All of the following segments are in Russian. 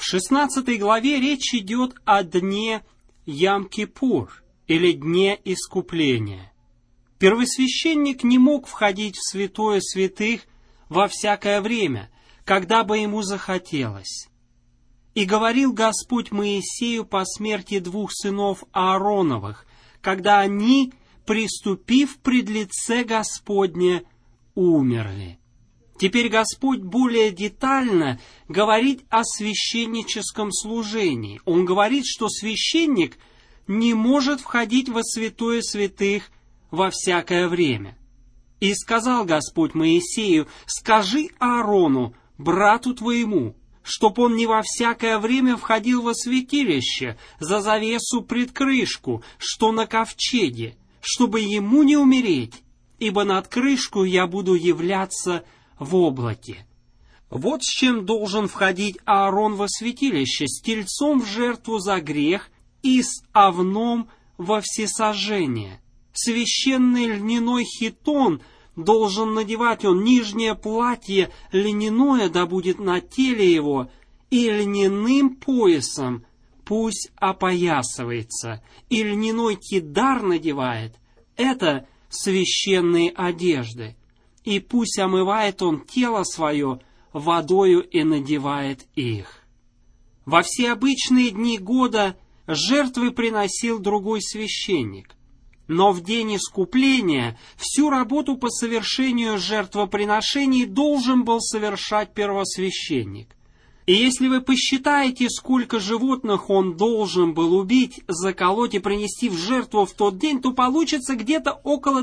В 16 главе речь идет о дне Ям-Кипур, или дне искупления. Первосвященник не мог входить в святое святых во всякое время, когда бы ему захотелось. «И говорил Господь Моисею по смерти 2 сынов Аароновых, когда они, приступив пред лице Господне, умерли». Теперь Господь более детально говорит о священническом служении. Он говорит, что священник не может входить во святое святых во всякое время. «И сказал Господь Моисею: скажи Аарону, брату твоему, чтоб он не во всякое время входил во святилище, за завесу пред крышку, что на ковчеге, чтобы ему не умереть, ибо над крышку я буду являться в облаке». Вот с чем должен входить Аарон во святилище: с тельцом в жертву за грех и с овном во всесожжение. Священный льняной хитон должен надевать он, нижнее платье льняное да будет на теле его, и льняным поясом пусть опоясывается, и льняной кидар надевает. Это священные одежды. И пусть омывает он тело свое водою и надевает их. Во все обычные дни года жертвы приносил другой священник, но в день искупления всю работу по совершению жертвоприношений должен был совершать первосвященник. И если вы посчитаете, сколько животных он должен был убить, заколоть и принести в жертву в тот день, то получится где-то около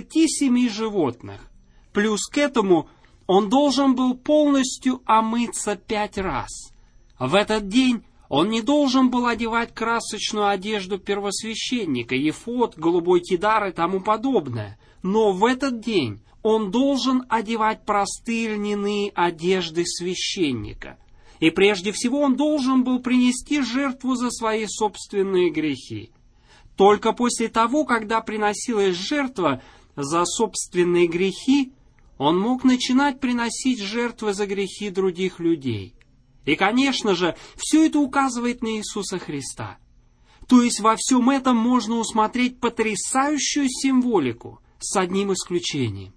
37 животных. Плюс к этому он должен был полностью омыться 5 раз. В этот день он не должен был одевать красочную одежду первосвященника, ефод, голубой кидар и тому подобное. Но в этот день он должен одевать простые льняные одежды священника. И прежде всего он должен был принести жертву за свои собственные грехи. Только после того, когда приносилась жертва за собственные грехи, он мог начинать приносить жертвы за грехи других людей. И, конечно же, все это указывает на Иисуса Христа. То есть во всем этом можно усмотреть потрясающую символику, с одним исключением.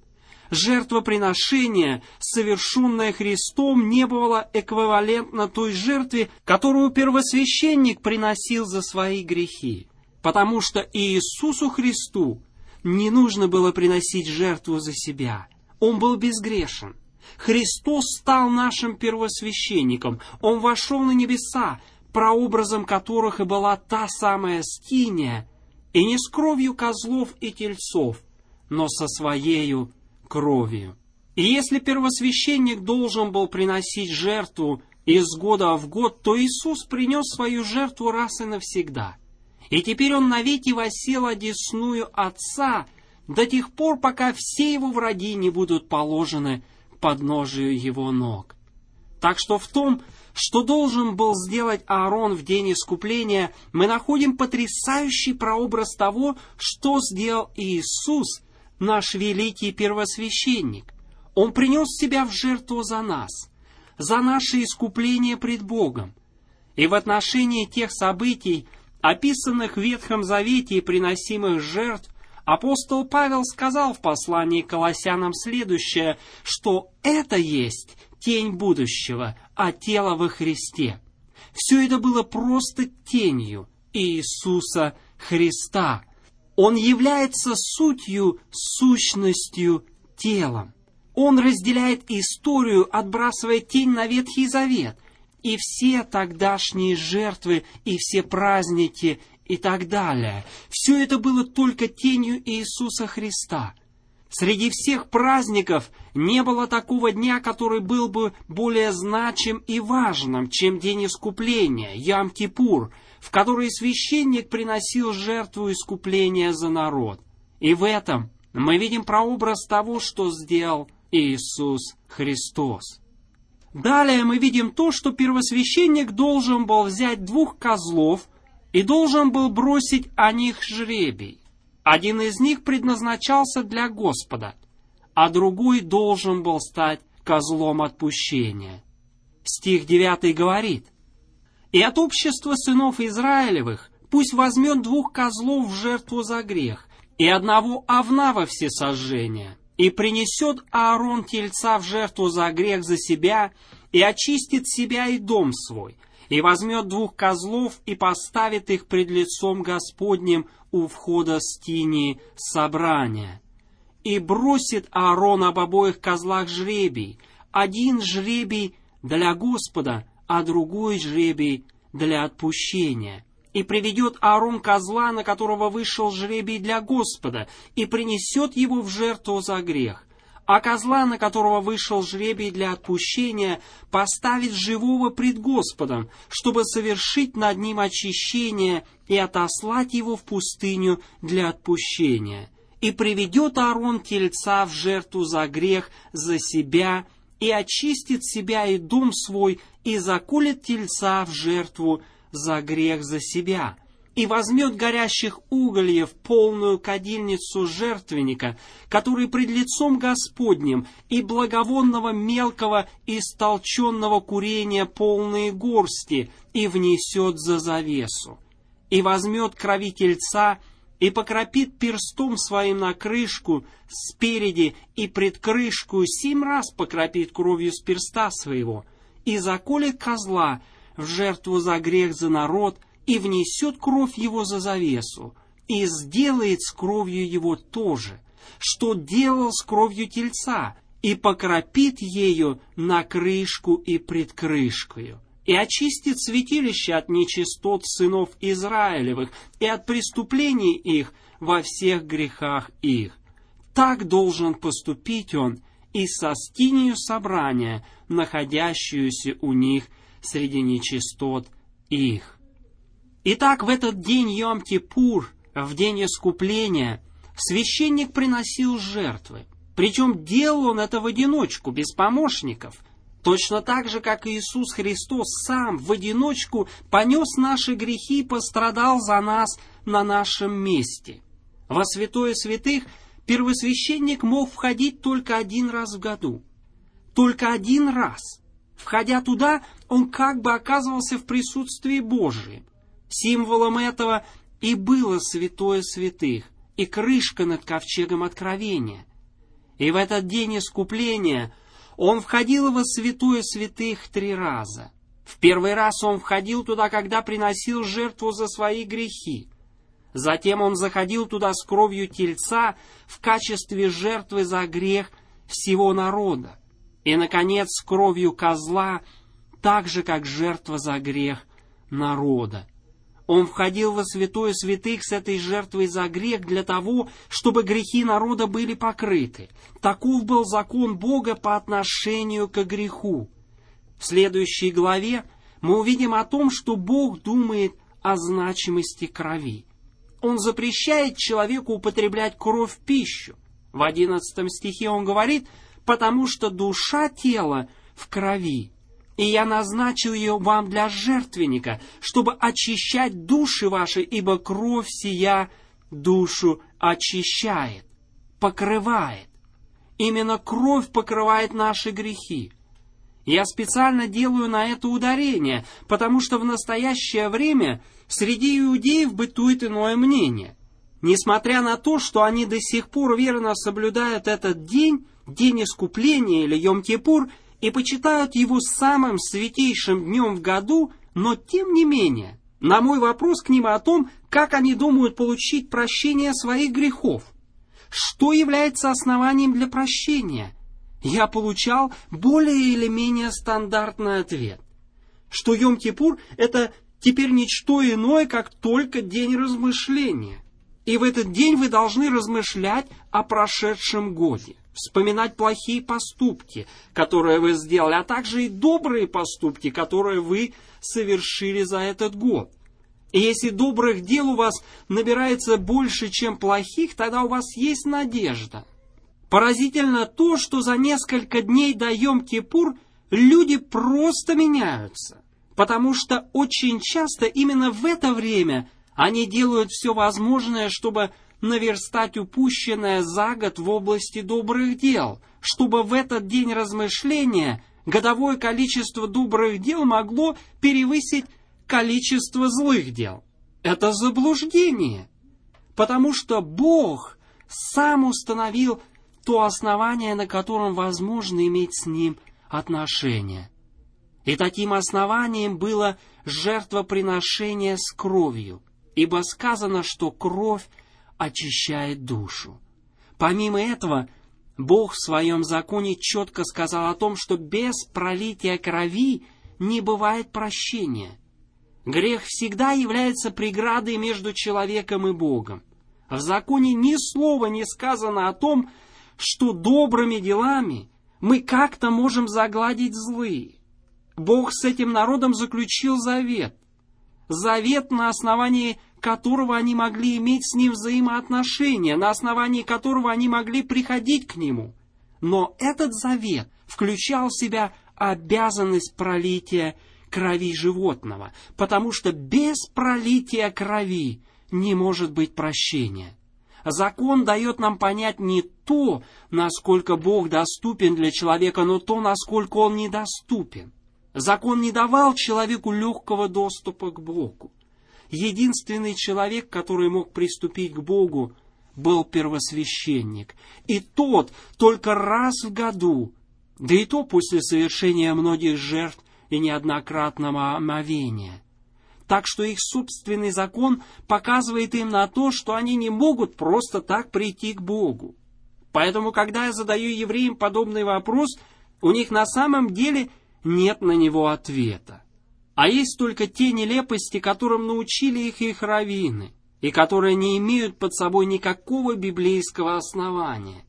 Жертвоприношение, совершенное Христом, не было эквивалентно той жертве, которую первосвященник приносил за свои грехи, потому что Иисусу Христу не нужно было приносить жертву за себя. Он был безгрешен. Христос стал нашим первосвященником. Он вошел на небеса, прообразом которых и была та самая скиния, и не с кровью козлов и тельцов, но со своею кровью. И если первосвященник должен был приносить жертву из года в год, то Иисус принес свою жертву раз и навсегда. И теперь Он навеки воссел одесную Отца, до тех пор, пока все его враги не будут положены к подножию его ног. Так что в том, что должен был сделать Аарон в день искупления, мы находим потрясающий прообраз того, что сделал Иисус, наш великий первосвященник. Он принес себя в жертву за нас, за наше искупление пред Богом. И в отношении тех событий, описанных в Ветхом Завете и приносимых жертв, апостол Павел сказал в послании к Колоссянам следующее, что это есть тень будущего, а тело во Христе. Все это было просто тенью Иисуса Христа. Он является сутью, сущностью, телом. Он разделяет историю, отбрасывая тень на Ветхий Завет, и все тогдашние жертвы, и все праздники, и так далее. Все это было только тенью Иисуса Христа. Среди всех праздников не было такого дня, который был бы более значим и важным, чем день искупления, Ям-Кипур, в который священник приносил жертву искупления за народ. И в этом мы видим прообраз того, что сделал Иисус Христос. Далее мы видим то, что первосвященник должен был взять 2 козлов и должен был бросить о них жребий. Один из них предназначался для Господа, а другой должен был стать козлом отпущения. Стих 9 говорит: И от общества сынов Израилевых пусть возьмет 2 козлов в жертву за грех и 1 овна во всесожжение, и принесет Аарон тельца в жертву за грех за себя, и очистит себя и дом свой, и возьмет 2 козлов и поставит их пред лицом Господним у входа скинии собрания. И бросит Аарон об обоих козлах жребий, 1 жребий для Господа, а другой жребий для отпущения. И приведет Аарон козла, на которого вышел жребий для Господа, и принесет его в жертву за грех. А козла, на которого вышел жребий для отпущения, поставит живого пред Господом, чтобы совершить над ним очищение и отослать его в пустыню для отпущения. И приведет Аарон тельца в жертву за грех за себя, и очистит себя и дом свой, и заколет тельца в жертву за грех за себя, и возьмет горящих угольев полную кадильницу жертвенника, который пред лицом Господним, и благовонного мелкого истолченного курения полные горсти, и внесет за завесу. И возьмет крови тельца, и покропит перстом своим на крышку спереди, и пред крышку 7 раз покропит кровью с перста своего, и заколет козла в жертву за грех за народ, и внесет кровь его за завесу, и сделает с кровью его то же, что делал с кровью тельца, и покропит ею на крышку и пред крышкою, и очистит святилище от нечистот сынов Израилевых и от преступлений их во всех грехах их. Так должен поступить он и со скинию собрания, находящуюся у них среди нечистот их. Итак, в этот день Йом-Кипур, в день искупления, священник приносил жертвы. Причем делал он это в одиночку, без помощников. Точно так же, как Иисус Христос сам в одиночку понес наши грехи и пострадал за нас на нашем месте. Во святое святых первосвященник мог входить только 1 раз в году. Только 1 раз. Входя туда, он как бы оказывался в присутствии Божьем. Символом этого и было святое святых, и крышка над ковчегом откровения. И в этот день искупления он входил во святое святых 3 раза. В первый раз он входил туда, когда приносил жертву за свои грехи. Затем он заходил туда с кровью тельца в качестве жертвы за грех всего народа. И, наконец, с кровью козла, так же, как жертва за грех народа. Он входил во святое святых с этой жертвой за грех для того, чтобы грехи народа были покрыты. Таков был закон Бога по отношению к греху. В следующей главе мы увидим о том, что Бог думает о значимости крови. Он запрещает человеку употреблять кровь в пищу. В 11 стихе он говорит: «Потому что душа тела в крови, и я назначил ее вам для жертвенника, чтобы очищать души ваши, ибо кровь сия душу очищает, покрывает». Именно кровь покрывает наши грехи. Я специально делаю на это ударение, потому что в настоящее время среди иудеев бытует иное мнение. Несмотря на то, что они до сих пор верно соблюдают этот день, день искупления или Йом-Кипур, и почитают его самым святейшим днем в году, но тем не менее, на мой вопрос к ним о том, как они думают получить прощение своих грехов, что является основанием для прощения, я получал более или менее стандартный ответ, что Йом-Кипур — это теперь ничто иное, как только день размышления. И в этот день вы должны размышлять о прошедшем годе, вспоминать плохие поступки, которые вы сделали, а также и добрые поступки, которые вы совершили за этот год. И если добрых дел у вас набирается больше, чем плохих, тогда у вас есть надежда. Поразительно то, что за несколько дней до Йом-Кипур люди просто меняются, потому что очень часто именно в это время они делают все возможное, чтобы наверстать упущенное за год в области добрых дел, чтобы в этот день размышления годовое количество добрых дел могло перевысить количество злых дел. Это заблуждение, потому что Бог сам установил то основание, на котором возможно иметь с Ним отношения. И таким основанием было жертвоприношение с кровью, ибо сказано, что кровь очищает душу. Помимо этого, Бог в Своем законе четко сказал о том, что без пролития крови не бывает прощения. Грех всегда является преградой между человеком и Богом. В законе ни слова не сказано о том, что добрыми делами мы как-то можем загладить злые. Бог с этим народом заключил завет. Завет, на основании которого они могли иметь с Ним взаимоотношения, на основании которого они могли приходить к Нему. Но этот завет включал в себя обязанность пролития крови животного, потому что без пролития крови не может быть прощения. Закон дает нам понять не то, насколько Бог доступен для человека, но то, насколько Он недоступен. Закон не давал человеку легкого доступа к Богу. Единственный человек, который мог приступить к Богу, был первосвященник. И тот только раз в году, да и то после совершения многих жертв и неоднократного омовения. Так что их собственный закон показывает им на то, что они не могут просто так прийти к Богу. Поэтому, когда я задаю евреям подобный вопрос, у них на самом деле нет на него ответа. А есть только те нелепости, которым научили их раввины, и которые не имеют под собой никакого библейского основания.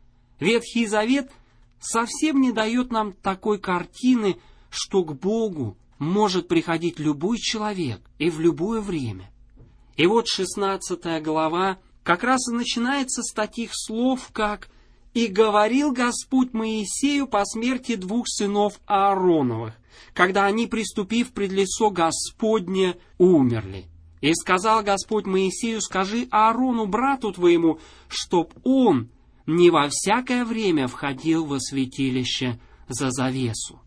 Ветхий Завет совсем не дает нам такой картины, что к Богу может приходить любой человек и в любое время. И вот 16 глава как раз и начинается с таких слов, как «И говорил Господь Моисею по смерти двух сынов Аароновых, когда они, приступив пред лицо Господне, умерли. И сказал Господь Моисею, скажи Аарону, брату твоему, чтоб он не во всякое время входил во святилище за завесу.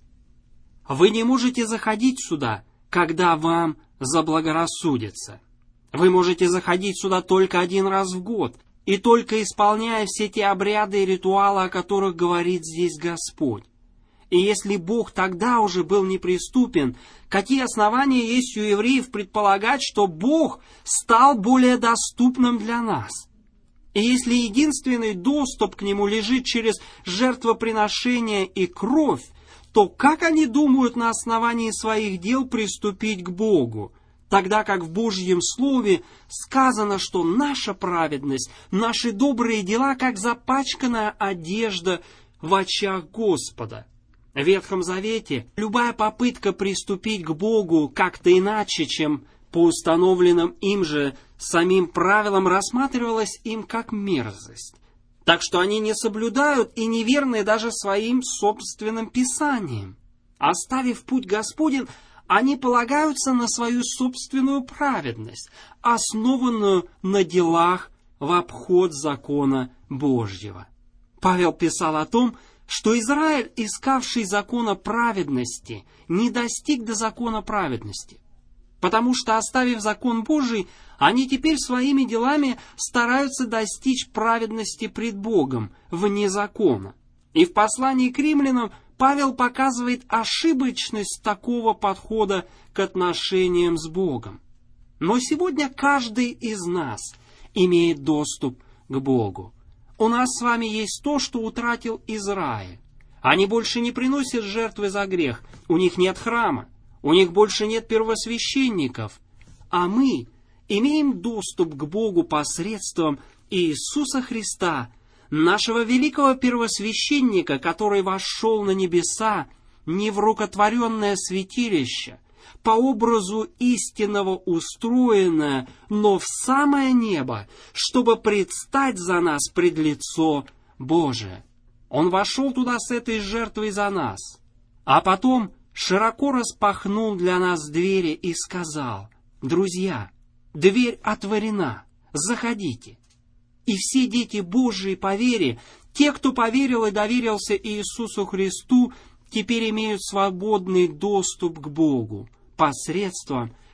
Вы не можете заходить сюда, когда вам заблагорассудится. Вы можете заходить сюда только один раз в год, и только исполняя все те обряды и ритуалы, о которых говорит здесь Господь. И если Бог тогда уже был неприступен, какие основания есть у евреев предполагать, что Бог стал более доступным для нас? И если единственный доступ к Нему лежит через жертвоприношение и кровь, то как они думают на основании своих дел приступить к Богу, тогда как в Божьем Слове сказано, что наша праведность, наши добрые дела, как запачканная одежда в очах Господа? В Ветхом Завете любая попытка приступить к Богу как-то иначе, чем по установленным им же самим правилам, рассматривалась им как мерзость. Так что они не соблюдают и неверны даже своим собственным писаниям. Оставив путь Господень, они полагаются на свою собственную праведность, основанную на делах в обход закона Божьего. Павел писал о том, что Израиль, искавший закона праведности, не достиг до закона праведности, потому что, оставив закон Божий, они теперь своими делами стараются достичь праведности пред Богом вне закона. И в послании к римлянам Павел показывает ошибочность такого подхода к отношениям с Богом. Но сегодня каждый из нас имеет доступ к Богу. У нас с вами есть то, что утратил Израиль. Они больше не приносят жертвы за грех, у них нет храма, у них больше нет первосвященников, а мы имеем доступ к Богу посредством Иисуса Христа, нашего великого первосвященника, который вошел на небеса не в рукотворенное святилище, по образу истинного устроенное, но в самое небо, чтобы предстать за нас пред лицо Божие. Он вошел туда с этой жертвой за нас, а потом широко распахнул для нас двери и сказал: «Друзья, дверь отворена, заходите». И все дети Божии по вере, те, кто поверил и доверился Иисусу Христу, теперь имеют свободный доступ к Богу посредством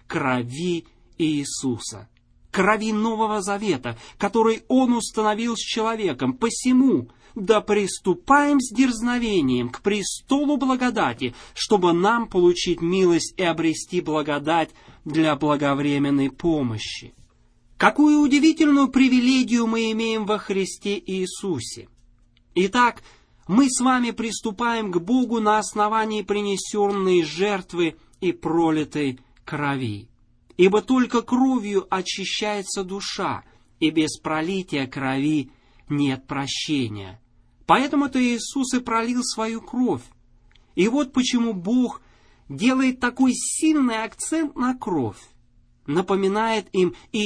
крови Иисуса, крови Нового Завета, который Он установил с человеком. Посему да приступаем с дерзновением к престолу благодати, чтобы нам получить милость и обрести благодать для благовременной помощи. Какую удивительную привилегию мы имеем во Христе Иисусе! Итак, мы с вами приступаем к Богу на основании принесенной жертвы и пролитой крови. Ибо только кровью очищается душа, и без пролития крови нет прощения. Поэтому-то Иисус и пролил свою кровь. И вот почему Бог делает такой сильный акцент на кровь. Напоминает им и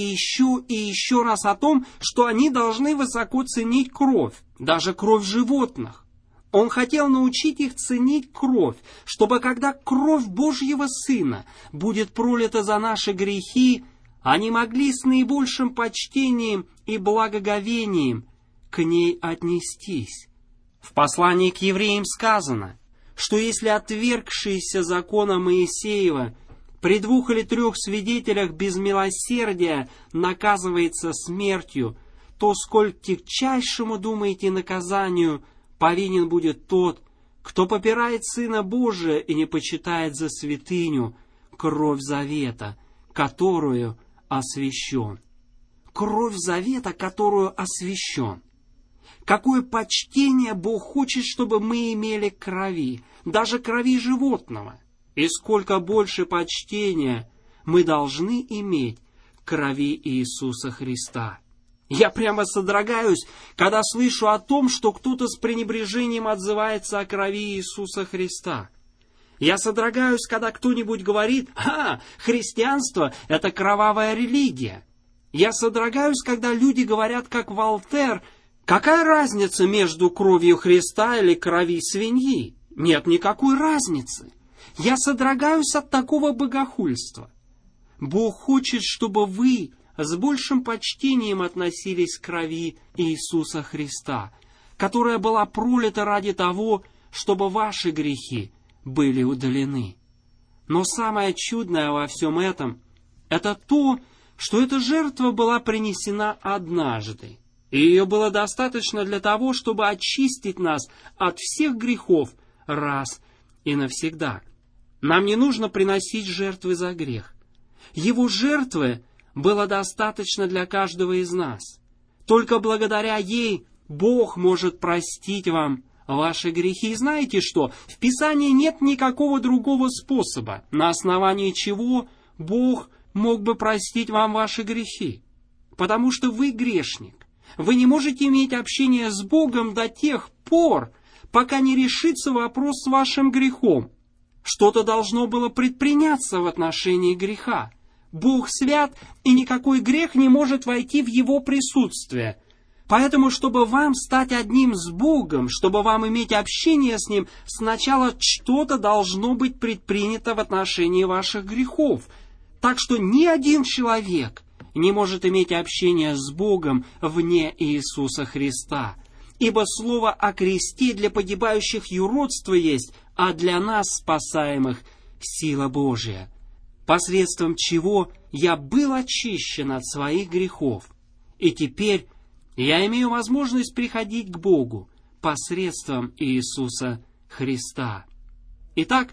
еще раз о том, что они должны высоко ценить кровь, даже кровь животных. Он хотел научить их ценить кровь, чтобы когда кровь Божьего Сына будет пролита за наши грехи, они могли с наибольшим почтением и благоговением к ней отнестись. В послании к евреям сказано, что если отвергшийся закона Моисеева при 2 или 3 свидетелях без милосердия наказывается смертью, то сколь тягчайшему, думаете, наказанию повинен будет тот, кто попирает Сына Божия и не почитает за святыню кровь завета, которую освящен. Кровь завета, которую освящен. Какое почтение Бог хочет, чтобы мы имели к крови, даже крови животного. И сколько больше почтения мы должны иметь к крови Иисуса Христа. Я прямо содрогаюсь, когда слышу о том, что кто-то с пренебрежением отзывается о крови Иисуса Христа. Я содрогаюсь, когда кто-нибудь говорит: христианство — это кровавая религия. Я содрогаюсь, когда люди говорят, как Волтер: какая разница между кровью Христа или крови свиньи? Нет никакой разницы. Я содрогаюсь от такого богохульства. Бог хочет, чтобы вы с большим почтением относились к крови Иисуса Христа, которая была пролита ради того, чтобы ваши грехи были удалены. Но самое чудное во всем этом — это то, что эта жертва была принесена однажды, и ее было достаточно для того, чтобы очистить нас от всех грехов раз и навсегда. Нам не нужно приносить жертвы за грех. Его жертвы было достаточно для каждого из нас. Только благодаря ей Бог может простить вам ваши грехи. И знаете что? В Писании нет никакого другого способа, на основании чего Бог мог бы простить вам ваши грехи. Потому что вы грешник. Вы не можете иметь общение с Богом до тех пор, пока не решится вопрос с вашим грехом. Что-то должно было предприняться в отношении греха. Бог свят, и никакой грех не может войти в Его присутствие. Поэтому, чтобы вам стать одним с Богом, чтобы вам иметь общение с Ним, сначала что-то должно быть предпринято в отношении ваших грехов. Так что ни один человек не может иметь общение с Богом вне Иисуса Христа. Ибо слово о кресте для погибающих юродство есть, а для нас, спасаемых, сила Божия, посредством чего я был очищен от своих грехов. И теперь я имею возможность приходить к Богу посредством Иисуса Христа. Итак,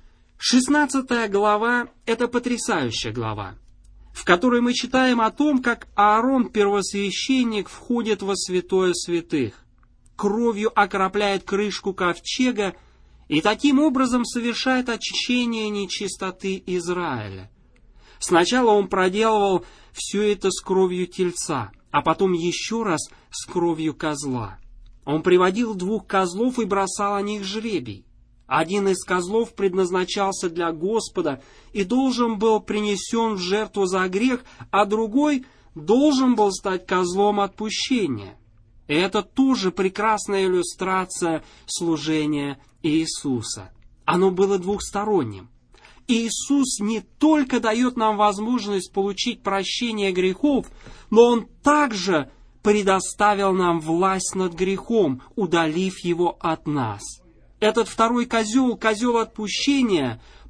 16 глава — это потрясающая глава, в которой мы читаем о том, как Аарон, первосвященник, входит во святое святых, кровью окропляет крышку ковчега и таким образом совершает очищение нечистоты Израиля. Сначала он проделывал все это с кровью тельца, а потом еще раз с кровью козла. Он приводил 2 козлов и бросал о них жребий. Один из козлов предназначался для Господа и должен был принесен в жертву за грех, а другой должен был стать козлом отпущения. И это тоже прекрасная иллюстрация служения Иисуса. Оно было двухсторонним. Иисус не только дает нам возможность получить прощение грехов, но Он также предоставил нам власть над грехом, удалив его от нас. Этот второй козел, козел отпущения,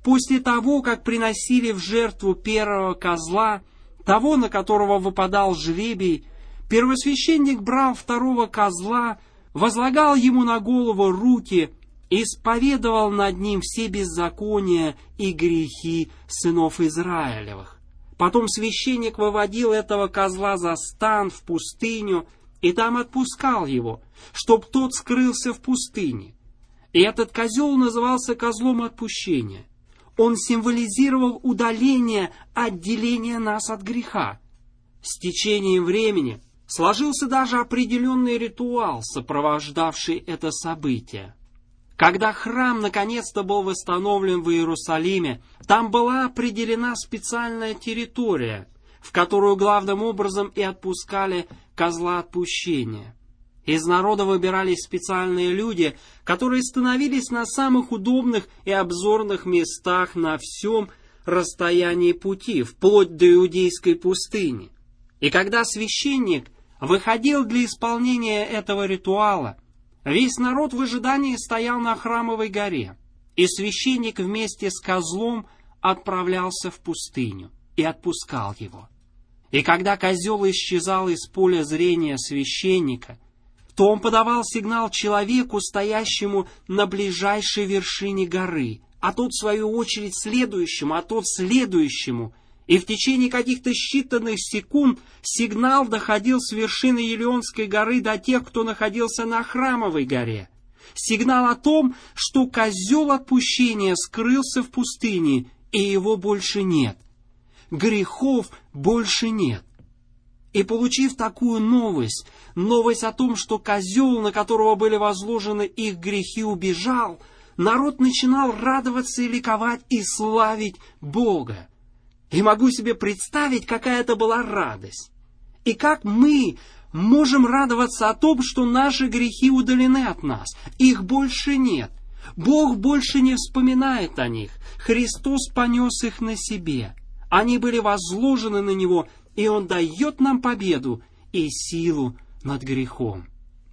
После того, как приносили в жертву первого козла, того, на которого выпадал жребий, первосвященник брал второго козла, возлагал ему на голову руки и исповедовал над ним все беззакония и грехи сынов Израилевых. Потом священник выводил этого козла за стан в пустыню и там отпускал его, чтоб тот скрылся в пустыне. И этот козел назывался козлом отпущения. Он символизировал удаление, отделение нас от греха. С течением времени сложился даже определенный ритуал, сопровождавший это событие. Когда храм наконец-то был восстановлен в Иерусалиме, там была определена специальная территория, в которую главным образом и отпускали козла отпущения. Из народа выбирались специальные люди, которые становились на самых удобных и обзорных местах на всем расстоянии пути, вплоть до Иудейской пустыни. И когда священник выходил для исполнения этого ритуала, весь народ в ожидании стоял на Храмовой горе, и священник вместе с козлом отправлялся в пустыню и отпускал его. И когда козел исчезал из поля зрения священника, то он подавал сигнал человеку, стоящему на ближайшей вершине горы, а тот, в свою очередь, следующему, а тот следующему. И в течение каких-то считанных секунд сигнал доходил с вершины Елеонской горы до тех, кто находился на Храмовой горе. Сигнал о том, что козел отпущения скрылся в пустыне, и его больше нет. Грехов больше нет. И получив такую новость о том, что козел, на которого были возложены их грехи, убежал, народ начинал радоваться и ликовать и славить Бога. И могу себе представить, какая это была радость. И как мы можем радоваться о том, что наши грехи удалены от нас, их больше нет. Бог больше не вспоминает о них. Христос понес их на себе. Они были возложены на Него, и Он дает нам победу и силу над грехом.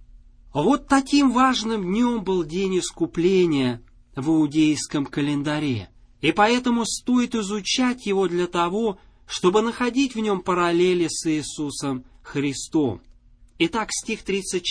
Вот таким важным днем был день искупления в иудейском календаре. И поэтому стоит изучать его для того, чтобы находить в нем параллели с Иисусом Христом. Итак, стих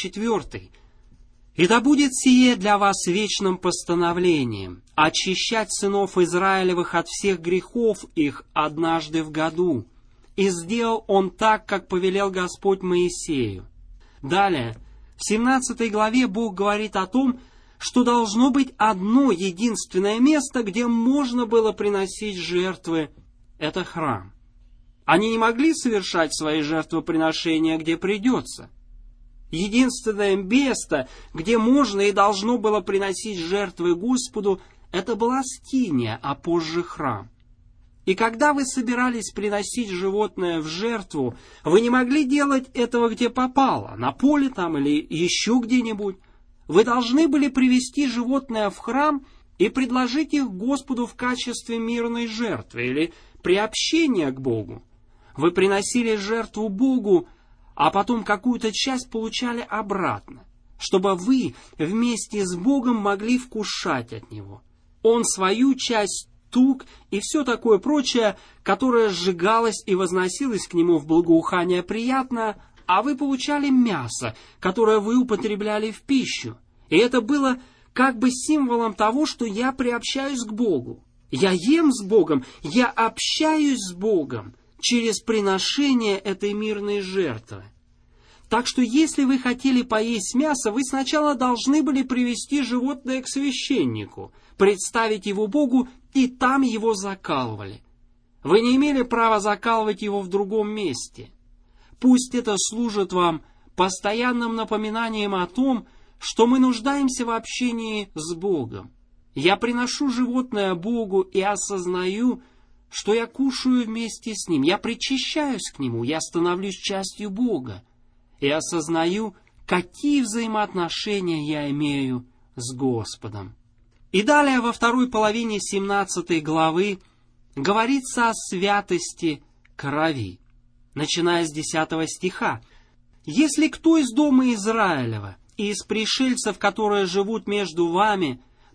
34. «И да будет сие для вас вечным постановлением, очищать сынов Израилевых от всех грехов их однажды в году. И сделал он так, как повелел Господь Моисею». Далее, в 17 главе Бог говорит о том, что должно быть одно единственное место, где можно было приносить жертвы. Это храм. Они не могли совершать свои жертвоприношения, где придется. Единственное место, где можно и должно было приносить жертвы Господу, это была скиния, а позже храм. И когда вы собирались приносить животное в жертву, вы не могли делать этого где попало, на поле там или еще где-нибудь. Вы должны были привести животное в храм и предложить их Господу в качестве мирной жертвы или приобщения к Богу. Вы приносили жертву Богу, а потом какую-то часть получали обратно, чтобы вы вместе с Богом могли вкушать от Него. Он свою часть тук и все такое прочее, которое сжигалось и возносилось к Нему в благоухание приятное, а вы получали мясо, которое вы употребляли в пищу. И это было как бы символом того, что я приобщаюсь к Богу. Я ем с Богом, я общаюсь с Богом через приношение этой мирной жертвы. Так что если вы хотели поесть мясо, вы сначала должны были привести животное к священнику, представить его Богу, и там его закалывали. Вы не имели права закалывать его в другом месте. Пусть это служит вам постоянным напоминанием о том, что мы нуждаемся в общении с Богом. Я приношу животное Богу и осознаю, что я кушаю вместе с Ним. Я причащаюсь к Нему, я становлюсь частью Бога. И осознаю, какие взаимоотношения я имею с Господом. И далее во второй половине 17 главы говорится о святости крови, начиная с 10 стиха. «Если кто из дома Израилева и из пришельцев, которые живут между вами,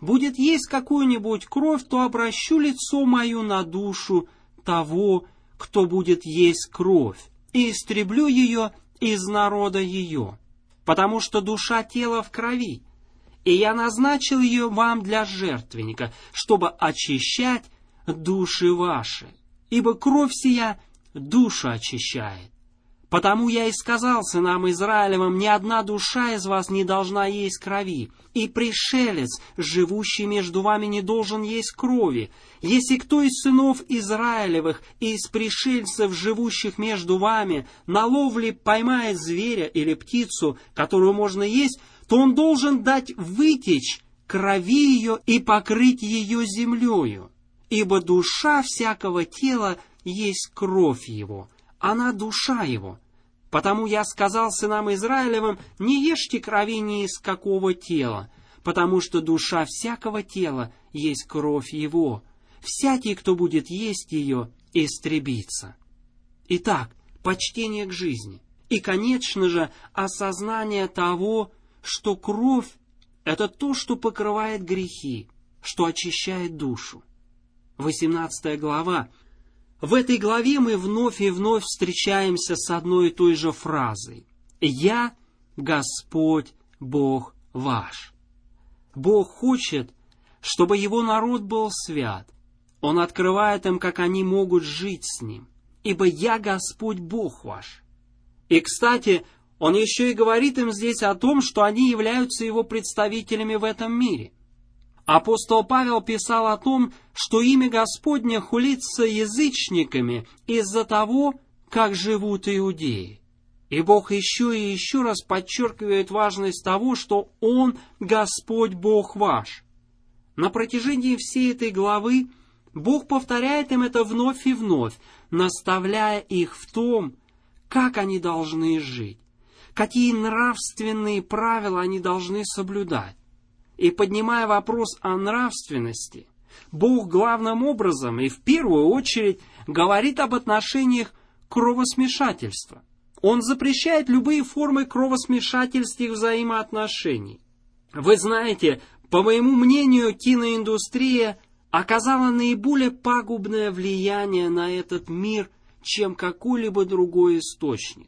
будет есть какую-нибудь кровь, то обращу лицо мое на душу того, кто будет есть кровь, и истреблю ее из народа ее, потому что душа тела в крови, и я назначил ее вам для жертвенника, чтобы очищать души ваши, ибо кровь сия душу очищает. Потому я и сказал сынам Израилевым: ни одна душа из вас не должна есть крови, и пришелец, живущий между вами, не должен есть крови. Если кто из сынов Израилевых и из пришельцев, живущих между вами, на ловле поймает зверя или птицу, которую можно есть, то он должен дать вытечь крови ее и покрыть ее землею. Ибо душа всякого тела есть кровь его, она душа его. Потому я сказал сынам Израилевым: не ешьте крови ни из какого тела, потому что душа всякого тела есть кровь его. Всякий, кто будет есть ее, истребится. Итак, почтение к жизни. И, конечно же, осознание того, что кровь — это то, что покрывает грехи, что очищает душу. 18 глава. В этой главе мы вновь и вновь встречаемся с одной и той же фразой: «Я Господь Бог ваш». Бог хочет, чтобы Его народ был свят. Он открывает им, как они могут жить с Ним. «Ибо я Господь Бог ваш». И, кстати, Он еще и говорит им здесь о том, что они являются Его представителями в этом мире. Апостол Павел писал о том, что имя Господне хулится язычниками из-за того, как живут иудеи. И Бог еще и еще раз подчеркивает важность того, что Он Господь Бог ваш. На протяжении всей этой главы Бог повторяет им это вновь и вновь, наставляя их в том, как они должны жить, какие нравственные правила они должны соблюдать. И поднимая вопрос о нравственности, Бог главным образом и в первую очередь говорит об отношениях кровосмешательства. Он запрещает любые формы кровосмешательских взаимоотношений. Вы знаете, по моему мнению, киноиндустрия оказала наиболее пагубное влияние на этот мир, чем какой-либо другой источник.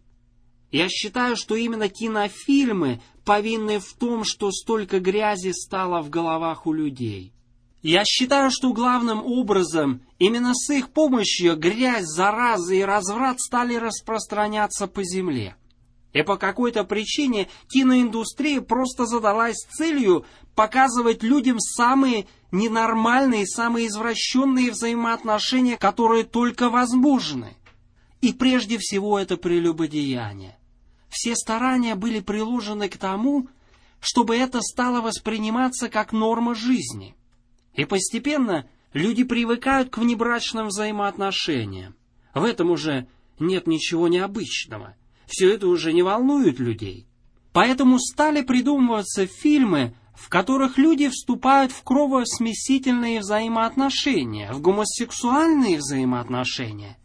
Я считаю, что именно кинофильмы повинны в том, что столько грязи стало в головах у людей. Я считаю, что главным образом именно с их помощью грязь, зараза и разврат стали распространяться по земле. И по какой-то причине киноиндустрия просто задалась целью показывать людям самые ненормальные, самые извращенные взаимоотношения, которые только возможны. И прежде всего это прелюбодеяние. Все старания были приложены к тому, чтобы это стало восприниматься как норма жизни. И постепенно люди привыкают к внебрачным взаимоотношениям. В этом уже нет ничего необычного. Все это уже не волнует людей. Поэтому стали придумываться фильмы, в которых люди вступают в кровосмесительные взаимоотношения, в гомосексуальные взаимоотношения.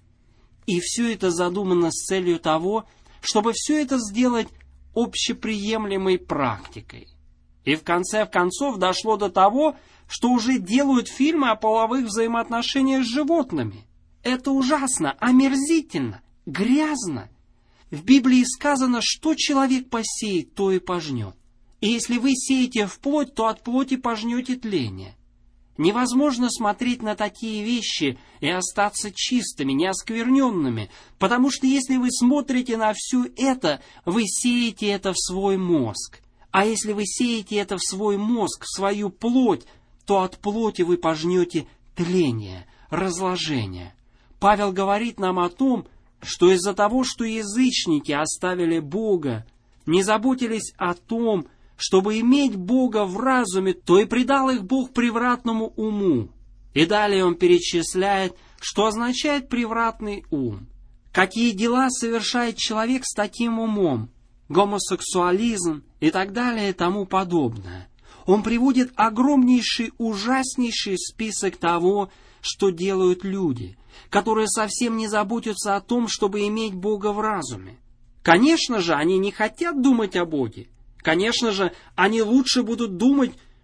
И все это задумано с целью того, чтобы все это сделать общеприемлемой практикой. И в конце концов дошло до того, что уже делают фильмы о половых взаимоотношениях с животными. Это ужасно, омерзительно, грязно. В Библии сказано, что человек посеет, то и пожнет. И если вы сеете в плоть, то от плоти пожнете тление. Невозможно смотреть на такие вещи и остаться чистыми, неоскверненными, потому что если вы смотрите на все это, вы сеете это в свой мозг. А если вы сеете это в свой мозг, в свою плоть, то от плоти вы пожнете тление, разложение. Павел говорит нам о том, что из-за того, что язычники оставили Бога, не заботились о том, чтобы иметь Бога в разуме, то и предал их Бог превратному уму. И далее он перечисляет, что означает превратный ум. Какие дела совершает человек с таким умом? Гомосексуализм и так далее и тому подобное. Он приводит огромнейший, ужаснейший список того, что делают люди, которые совсем не заботятся о том, чтобы иметь Бога в разуме. Конечно же, они не хотят думать о Боге. Конечно же, они лучше будут думать,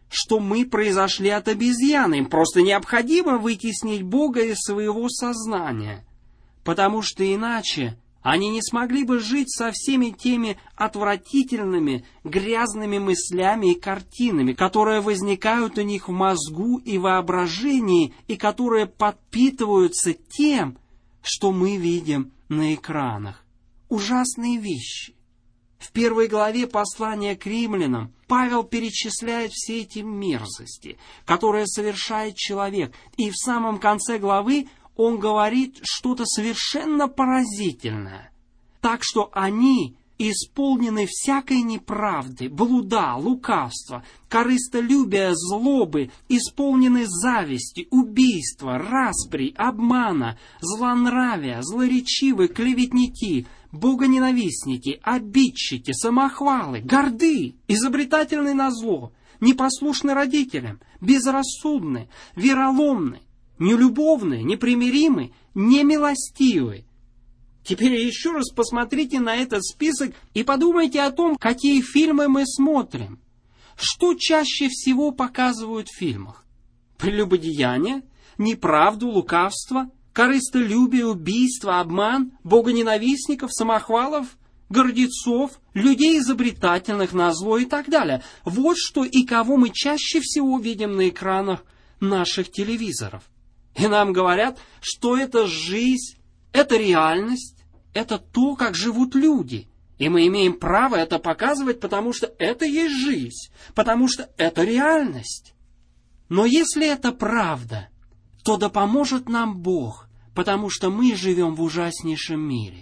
что мы произошли от обезьяны. Им просто необходимо вытеснить Бога из своего сознания, потому что иначе они не смогли бы жить со всеми теми отвратительными, грязными мыслями и картинами, которые возникают у них в мозгу и воображении, и которые подпитываются тем, что мы видим на экранах. Ужасные вещи. В 1 главе послания к римлянам Павел перечисляет все эти мерзости, которые совершает человек, и в самом конце главы он говорит что-то совершенно поразительное. Так что они исполнены всякой неправды, блуда, лукавства, корыстолюбия, злобы, исполнены зависти, убийства, распри, обмана, злонравия, злоречивы, клеветники, богоненавистники, обидчики, самохвалы, горды, изобретательны на зло, непослушны родителям, безрассудны, вероломны, нелюбовны, непримиримы, немилостивы. Теперь еще раз посмотрите на этот список и подумайте о том, какие фильмы мы смотрим. Что чаще всего показывают в фильмах? Прелюбодеяние, неправду, лукавство, корыстолюбие, убийство, обман, богоненавистников, самохвалов, гордецов, людей изобретательных на зло и так далее. Вот что и кого мы чаще всего видим на экранах наших телевизоров. И нам говорят, что это жизнь, это реальность, это то, как живут люди. И мы имеем право это показывать, потому что это есть жизнь, потому что это реальность. Но если это правда, то да поможет нам Бог, потому что мы живем в ужаснейшем мире.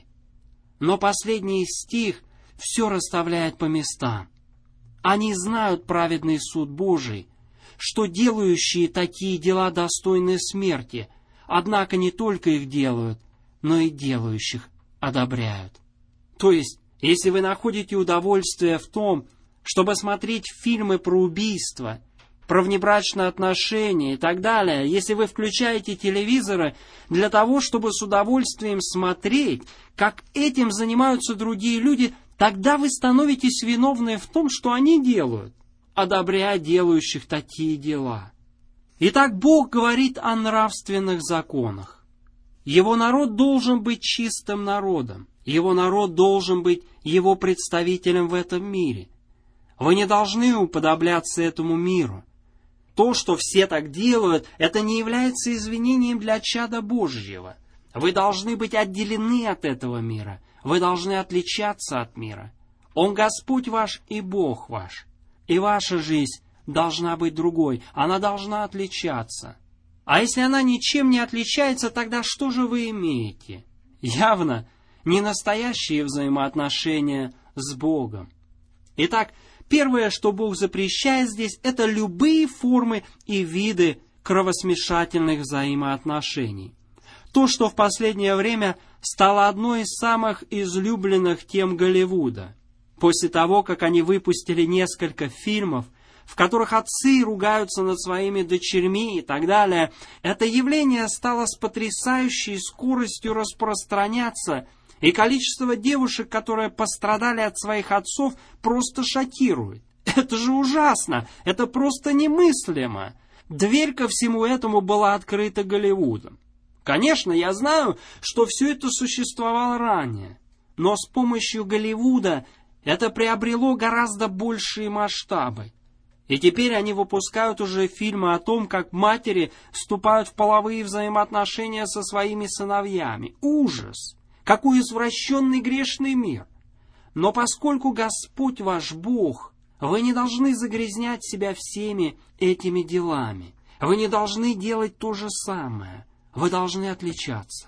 Но последний стих все расставляет по местам. Они знают праведный суд Божий, что делающие такие дела достойны смерти, однако не только их делают, но и делающих одобряют. То есть, если вы находите удовольствие в том, чтобы смотреть фильмы про убийство, про внебрачные отношения и так далее, если вы включаете телевизоры для того, чтобы с удовольствием смотреть, как этим занимаются другие люди, тогда вы становитесь виновны в том, что они делают, одобряя делающих такие дела. Итак, Бог говорит о нравственных законах. Его народ должен быть чистым народом. Его народ должен быть его представителем в этом мире. Вы не должны уподобляться этому миру. То, что все так делают, это не является извинением для чада Божьего. Вы должны быть отделены от этого мира. Вы должны отличаться от мира. Он Господь ваш и Бог ваш. И ваша жизнь должна быть другой. Она должна отличаться. А если она ничем не отличается, тогда что же вы имеете? Явно не настоящие взаимоотношения с Богом. Итак, первое, что Бог запрещает здесь, это любые формы и виды кровосмешательных взаимоотношений. То, что в последнее время стало одной из самых излюбленных тем Голливуда. После того, как они выпустили несколько фильмов, в которых отцы ругаются над своими дочерьми и так далее, это явление стало с потрясающей скоростью распространяться, и количество девушек, которые пострадали от своих отцов, просто шокирует. Это же ужасно, это просто немыслимо. Дверь ко всему этому была открыта Голливудом. Конечно, я знаю, что все это существовало ранее, но с помощью Голливуда это приобрело гораздо большие масштабы. И теперь они выпускают уже фильмы о том, как матери вступают в половые взаимоотношения со своими сыновьями. Ужас! Какой извращенный грешный мир! Но поскольку Господь ваш Бог, вы не должны загрязнять себя всеми этими делами. Вы не должны делать то же самое. Вы должны отличаться.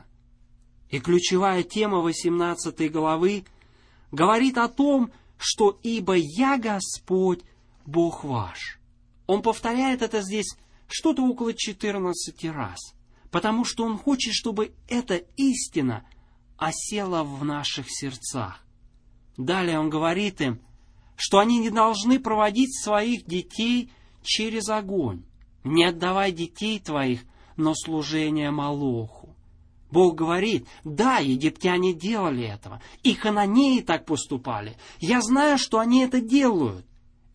И ключевая тема 18 главы говорит о том, что «Ибо я Господь, Бог ваш». Он повторяет это здесь что-то около 14 раз, потому что он хочет, чтобы эта истина осела в наших сердцах. Далее он говорит им, что они не должны проводить своих детей через огонь. Не отдавай детей твоих на служение Молоху. Бог говорит, да, египтяне делали этого, и хананеи так поступали. Я знаю, что они это делают.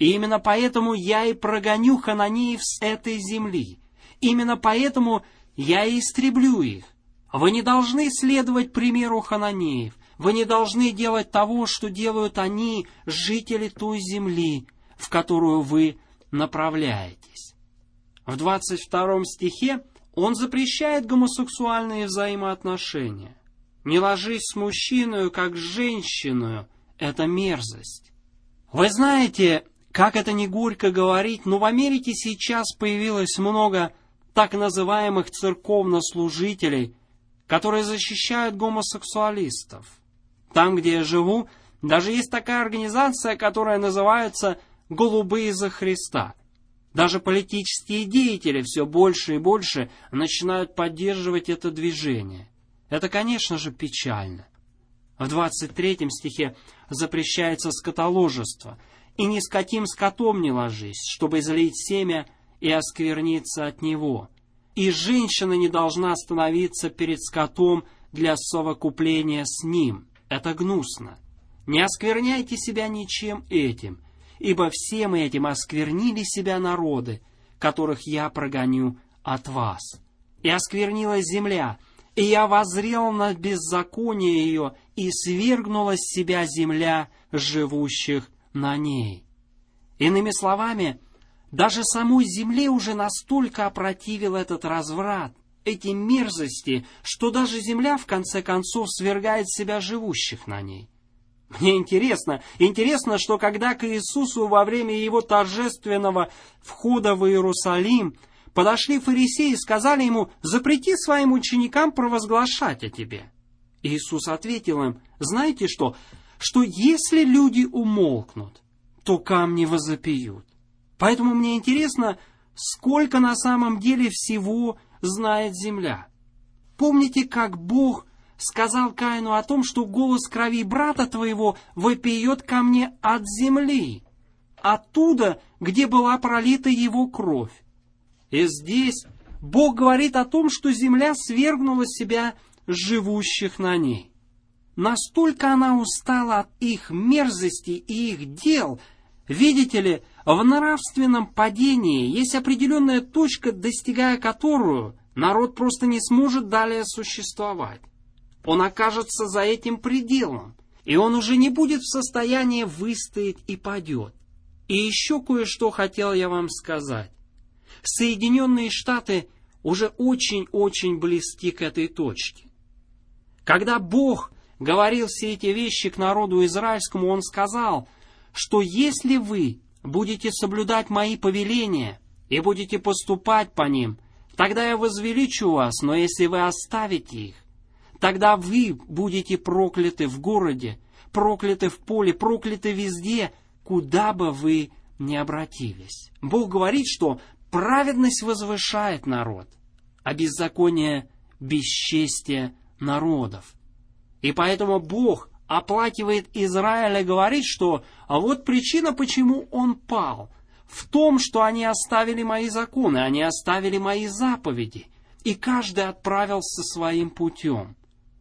И именно поэтому я и прогоню хананеев с этой земли. Именно поэтому я и истреблю их. Вы не должны следовать примеру хананеев. Вы не должны делать того, что делают они, жители той земли, в которую вы направляетесь. В 22 стихе он запрещает гомосексуальные взаимоотношения. Не ложись с мужчиной, как с женщиной. Это мерзость. Вы знаете, как это не горько говорить, но в Америке сейчас появилось много так называемых церковнослужителей, которые защищают гомосексуалистов. Там, где я живу, даже есть такая организация, которая называется «Голубые за Христа». Даже политические деятели все больше и больше начинают поддерживать это движение. Это, конечно же, печально. В 23 стихе запрещается скотоложество. «И ни с каким скотом не ложись, чтобы излить семя и оскверниться от него. И женщина не должна становиться перед скотом для совокупления с ним». Это гнусно. Не оскверняйте себя ничем этим, ибо всем этим осквернили себя народы, которых я прогоню от вас. И осквернилась земля, и я воззрел на беззаконие ее, и свергнула с себя земля живущих на ней. Иными словами, даже самой земле уже настолько опротивил этот разврат, эти мерзости, что даже земля в конце концов свергает с себя живущих на ней. Мне интересно, что когда к Иисусу во время его торжественного входа в Иерусалим подошли фарисеи и сказали ему: «Запрети своим ученикам провозглашать о тебе». Иисус ответил им: «Знаете что? Что если люди умолкнут, то камни возопьют». Поэтому мне интересно, сколько на самом деле всего знает земля. Помните, как Бог сказал Каину о том, что голос крови брата твоего вопиет ко мне от земли, оттуда, где была пролита его кровь. И здесь Бог говорит о том, что земля свергнула с себя живущих на ней. Настолько она устала от их мерзости и их дел. Видите ли, в нравственном падении есть определенная точка, достигая которую народ просто не сможет далее существовать. Он окажется за этим пределом, и он уже не будет в состоянии выстоять и падет. И еще кое-что хотел я вам сказать. Соединенные Штаты уже очень-очень близки к этой точке. Когда Бог говорил все эти вещи к народу израильскому, Он сказал, что если вы будете соблюдать мои повеления и будете поступать по ним, тогда я возвеличу вас, но если вы оставите их, тогда вы будете прокляты в городе, прокляты в поле, прокляты везде, куда бы вы ни обратились. Бог говорит, что праведность возвышает народ, а беззаконие — бесчестие народов. И поэтому Бог оплакивает Израиль и говорит, что вот причина, почему он пал, в том, что они оставили мои законы, они оставили мои заповеди, и каждый отправился своим путем.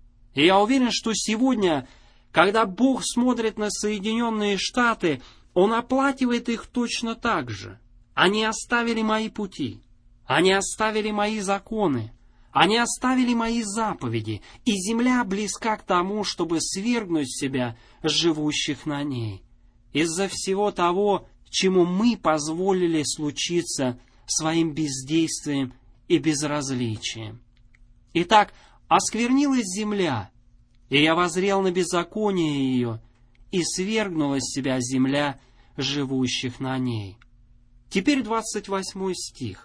И я уверен, что сегодня, когда Бог смотрит на Соединенные Штаты, Он оплакивает их точно так же. Они оставили мои пути, они оставили мои законы, они оставили мои заповеди, и земля близка к тому, чтобы свергнуть с себя живущих на ней. Из-за всего того, чему мы позволили случиться своим бездействием и безразличием. Итак, осквернилась земля, и я воззрел на беззаконие ее, и свергнула с себя земля живущих на ней. Теперь 28 стих.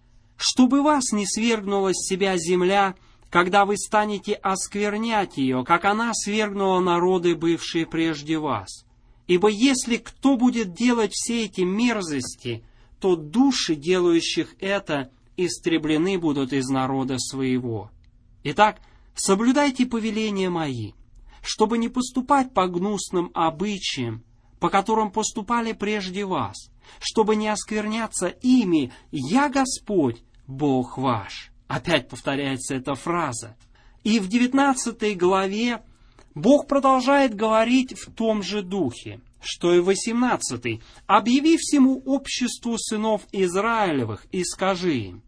«Чтобы вас не свергнула с себя земля, когда вы станете осквернять ее, как она свергнула народы, бывшие прежде вас. Ибо если кто будет делать все эти мерзости, то души, делающих это, истреблены будут из народа своего. Итак, соблюдайте повеления мои, чтобы не поступать по гнусным обычаям, по которым поступали прежде вас, чтобы не оскверняться ими, я Господь, Бог ваш». Опять повторяется эта фраза. И в 19 главе Бог продолжает говорить в том же духе. что и 18. «Объяви всему обществу сынов Израилевых и скажи им: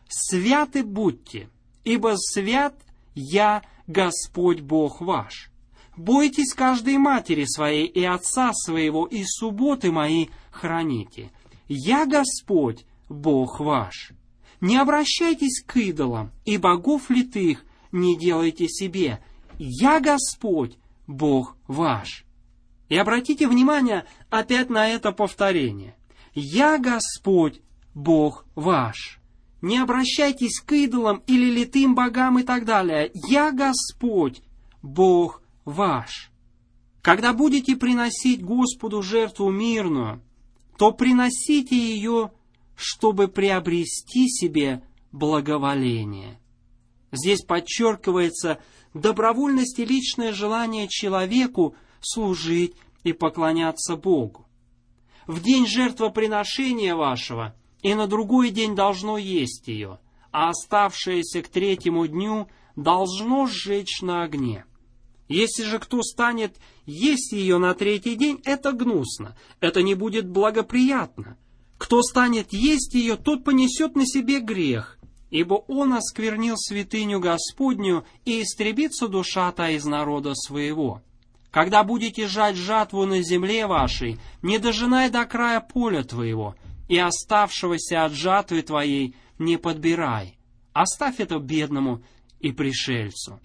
святы будьте, ибо свят я, Господь Бог ваш. Бойтесь каждой матери своей и отца своего, и субботы мои храните. Я Господь Бог ваш. Не обращайтесь к идолам, и богов литых не делайте себе. Я Господь Бог ваш». И обратите внимание опять на это повторение. «Я Господь Бог ваш». Не обращайтесь к идолам или литым богам и так далее. «Я Господь Бог ваш». Когда будете приносить Господу жертву мирную, то приносите ее, чтобы приобрести себе благоволение. Здесь подчеркивается добровольность и личное желание человеку служить и поклоняться Богу. В день жертвоприношения вашего и на другой день должно есть ее, а оставшееся к третьему дню должно сжечь на огне. Если же кто станет есть ее на третий день, это гнусно, это не будет благоприятно. Кто станет есть ее, тот понесет на себе грех, ибо он осквернил святыню Господню, и истребится душа та из народа своего. Когда будете жать жатву на земле вашей, не дожинай до края поля твоего, и оставшегося от жатвы твоей не подбирай. Оставь это бедному и пришельцу.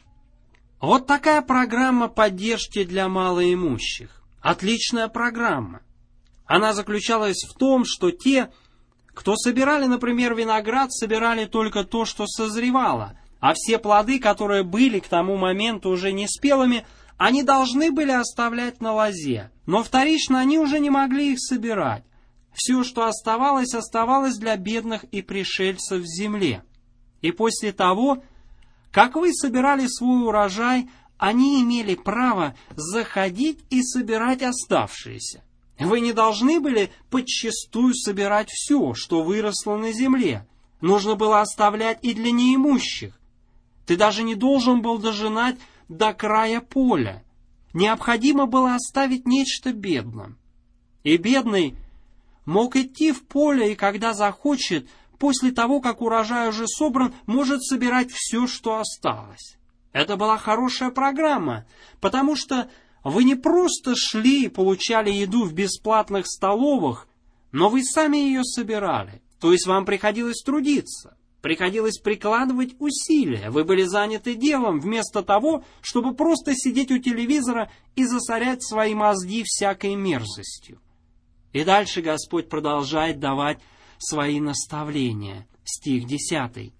Вот такая программа поддержки для малоимущих. Отличная программа. Она заключалась в том, что те, кто собирали, например, виноград, собирали только то, что созревало, а все плоды, которые были к тому моменту уже неспелыми, они должны были оставлять на лозе, но вторично они уже не могли их собирать. Все, что оставалось, оставалось для бедных и пришельцев в земле. И после того, как вы собирали свой урожай, они имели право заходить и собирать оставшиеся. Вы не должны были подчистую собирать все, что выросло на земле. Нужно было оставлять и для неимущих. Ты даже не должен был дожинать до края поля. Необходимо было оставить нечто бедным. И бедный мог идти в поле, и когда захочет, после того, как урожай уже собран, может собирать все, что осталось. Это была хорошая программа, потому что вы не просто шли и получали еду в бесплатных столовых, но вы сами ее собирали. То есть вам приходилось трудиться, приходилось прикладывать усилия. Вы были заняты делом, вместо того, чтобы просто сидеть у телевизора и засорять свои мозги всякой мерзостью. И дальше Господь продолжает давать свои наставления. Стих 10.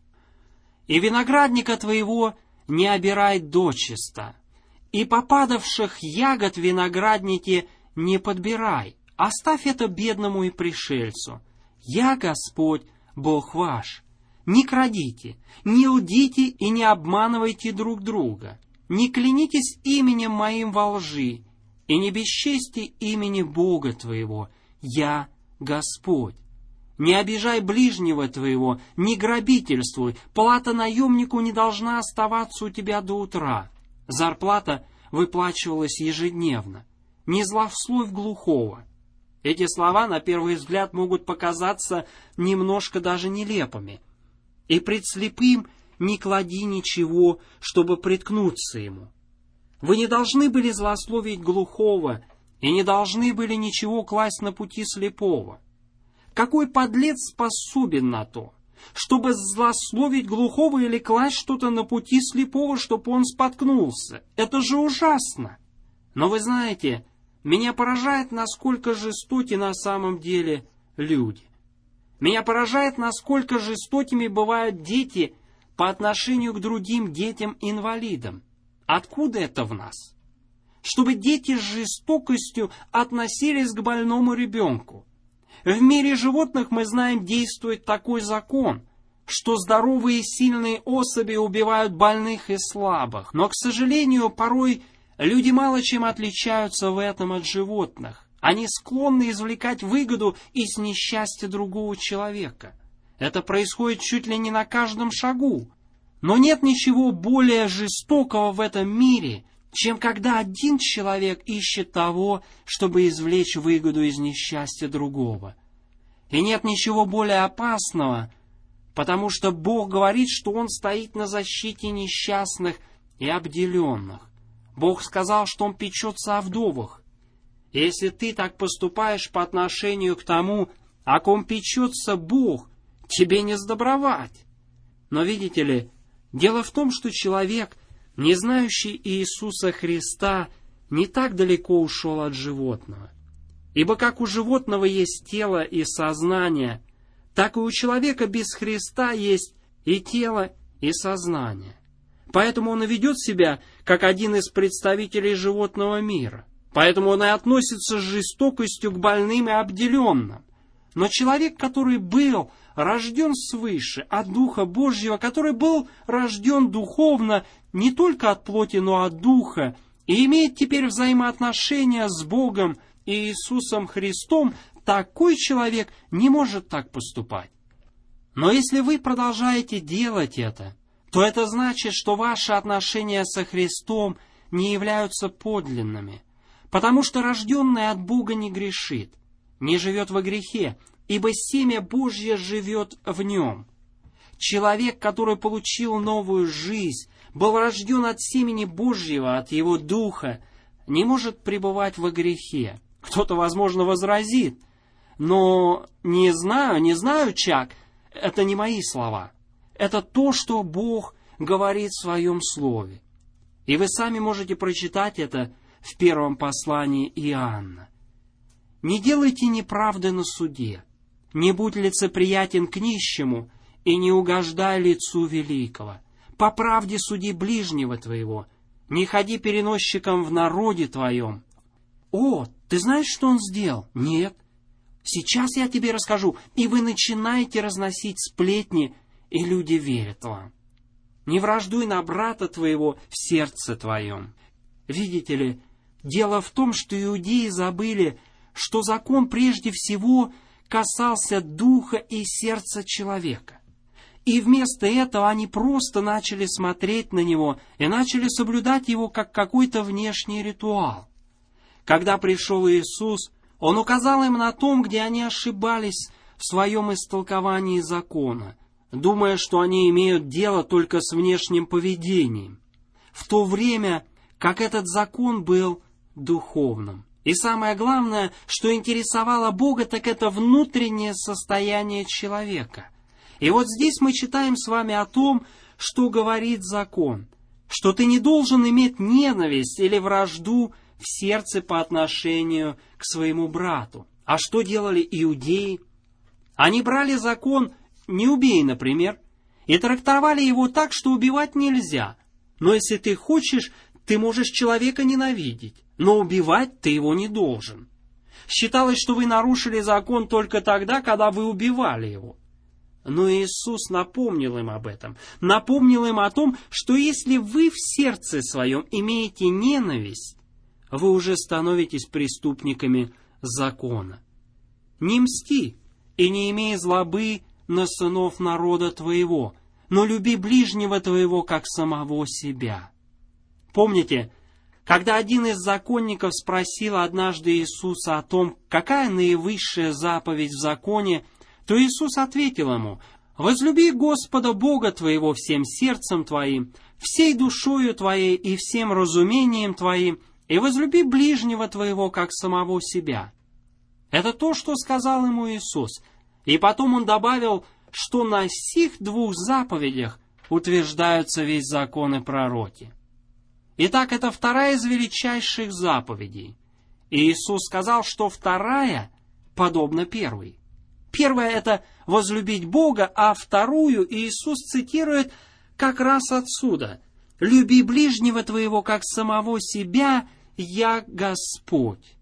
«И виноградника твоего не обирай дочисто, и попадавших ягод в винограднике не подбирай, оставь это бедному и пришельцу. Я Господь, Бог ваш. Не крадите, не лгите и не обманывайте друг друга, не клянитесь именем моим во лжи, и не бесчестьте имени Бога твоего. Я Господь. Не обижай ближнего твоего, не грабительствуй, плата наемнику не должна оставаться у тебя до утра. Зарплата выплачивалась ежедневно. Не злословь глухого». Эти слова, на первый взгляд, могут показаться немножко даже нелепыми. «И пред слепым не клади ничего, чтобы приткнуться ему». Вы не должны были злословить глухого и не должны были ничего класть на пути слепого. Какой подлец способен на то, чтобы злословить глухого или класть что-то на пути слепого, чтобы он споткнулся? Это же ужасно! Но вы знаете, меня поражает, насколько жестоки на самом деле люди. Меня поражает, насколько жестокими бывают дети по отношению к другим детям-инвалидам. Откуда это в нас? Чтобы дети с жестокостью относились к больному ребенку. В мире животных, мы знаем, действует такой закон, что здоровые и сильные особи убивают больных и слабых. Но, к сожалению, порой люди мало чем отличаются в этом от животных. Они склонны извлекать выгоду из несчастья другого человека. Это происходит чуть ли не на каждом шагу. Но нет ничего более жестокого в этом мире, чем когда один человек ищет того, чтобы извлечь выгоду из несчастья другого. И нет ничего более опасного, потому что Бог говорит, что Он стоит на защите несчастных и обделенных. Бог сказал, что Он печется о вдовах. И если ты так поступаешь по отношению к тому, о ком печется Бог, тебе не сдобровать. Но видите ли, дело в том, что человек, не знающий Иисуса Христа, не так далеко ушел от животного. Ибо как у животного есть тело и сознание, так и у человека без Христа есть и тело, и сознание. Поэтому он и ведет себя, как один из представителей животного мира. Поэтому он и относится с жестокостью к больным и обделенным. Но человек, который был рожден свыше, от Духа Божьего, который был рожден духовно, не только от плоти, но от Духа, и имеет теперь взаимоотношения с Богом и Иисусом Христом, такой человек не может так поступать. Но если вы продолжаете делать это, то это значит, что ваши отношения со Христом не являются подлинными, потому что рожденный от Бога не грешит, не живет во грехе, ибо семя Божье живет в нем. Человек, который получил новую жизнь, был рожден от семени Божьего, от Его Духа, не может пребывать во грехе. Кто-то, возможно, возразит, но не знаю, Чак, это не мои слова. Это то, что Бог говорит в Своем Слове. И вы сами можете прочитать это в первом послании Иоанна. «Не делайте неправды на суде, не будь лицеприятен к нищему, и не угождай лицу великого. По правде суди ближнего твоего, не ходи переносчиком в народе твоем». О, ты знаешь, что он сделал? Нет. Сейчас я тебе расскажу, и вы начинаете разносить сплетни, и люди верят вам. Не враждуй на брата твоего в сердце твоем. Видите ли, дело в том, что иудеи забыли, что закон прежде всего касался духа и сердца человека. И вместо этого они просто начали смотреть на него и начали соблюдать его как какой-то внешний ритуал. Когда пришел Иисус, Он указал им на том, где они ошибались в своем истолковании закона, думая, что они имеют дело только с внешним поведением, в то время как этот закон был духовным. И самое главное, что интересовало Бога, так это внутреннее состояние человека. И вот здесь мы читаем с вами о том, что говорит закон, что ты не должен иметь ненависть или вражду в сердце по отношению к своему брату. А что делали иудеи? Они брали закон «не убей», например, и трактовали его так, что убивать нельзя. Но если ты хочешь, ты можешь человека ненавидеть, но убивать ты его не должен. Считалось, что вы нарушили закон только тогда, когда вы убивали его. Но Иисус напомнил им об этом, напомнил им о том, что если вы в сердце своем имеете ненависть, вы уже становитесь преступниками закона. Не мсти и не имей злобы на сынов народа твоего, но люби ближнего твоего, как самого себя. Помните, когда один из законников спросил однажды Иисуса о том, какая наивысшая заповедь в законе, то Иисус ответил ему: «Возлюби Господа Бога твоего всем сердцем твоим, всей душою твоей и всем разумением твоим, и возлюби ближнего твоего, как самого себя». Это то, что сказал ему Иисус. И потом он добавил, что на сих двух заповедях утверждаются весь закон и пророки. Итак, это вторая из величайших заповедей. И Иисус сказал, что вторая подобна первой. Первая — это возлюбить Бога, а вторую Иисус цитирует как раз отсюда: «Люби ближнего твоего, как самого себя, я Господь.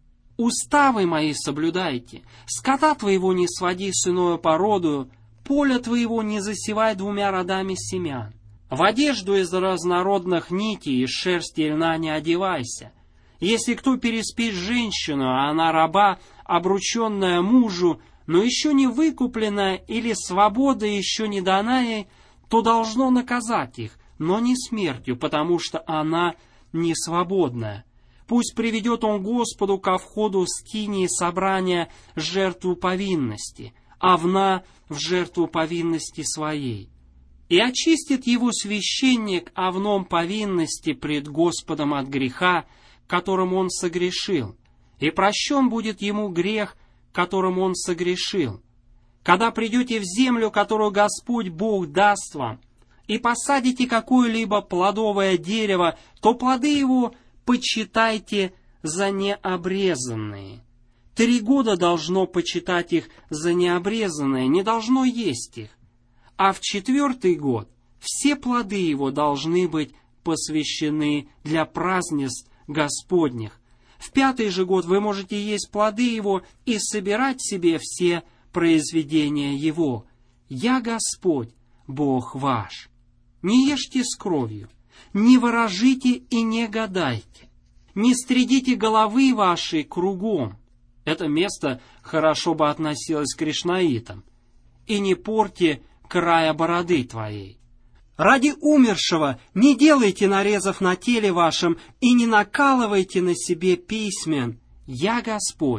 Уставы мои соблюдайте, скота твоего не своди с иною породою, поля твоего не засевай двумя родами семян. В одежду из разнородных нитей и шерсти льна не одевайся. Если кто переспит женщину, а она раба, обрученная мужу, но еще не выкупленная, или свобода еще не дана ей, то должно наказать их, но не смертью, потому что она несвободное. Пусть приведет он Господу ко входу скинии собрания жертву повинности, овна в жертву повинности своей. И очистит его священник овном повинности пред Господом от греха, которым он согрешил, и прощен будет ему грех, которым он согрешил. Когда придете в землю, которую Господь Бог даст вам, и посадите какое-либо плодовое дерево, то плоды его почитайте за необрезанные. 3 года должно почитать их за необрезанные, не должно есть их. А в 4-й год все плоды его должны быть посвящены для празднеств Господних. В 5-й же год вы можете есть плоды его и собирать себе все произведения его. Я Господь, Бог ваш. Не ешьте с кровью, не ворожите и не гадайте, не стригите головы вашей кругом. Это место хорошо бы относилось к кришнаитам. И не порти края бороды твоей. Ради умершего не делайте нарезов на теле вашем и не накалывайте на себе письмен. Я Господь.